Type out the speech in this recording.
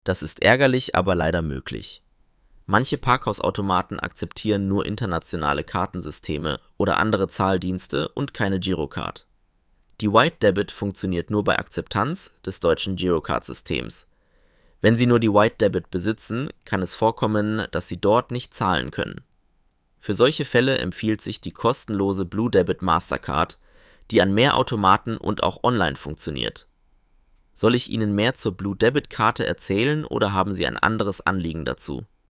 Das ist ärgerlich, aber leider möglich. Manche Parkhausautomaten akzeptieren nur internationale Kartensysteme oder andere Zahldienste und keine Girocard. Die White Debit funktioniert nur bei Akzeptanz des deutschen Girocard-Systems. Wenn Sie nur die White Debit besitzen, kann es vorkommen, dass Sie dort nicht zahlen können. Für solche Fälle empfiehlt sich die kostenlose Blue Debit Mastercard, die an mehr Automaten und auch online funktioniert. Soll ich Ihnen mehr zur Blue Debit Karte erzählen oder haben Sie ein anderes Anliegen dazu?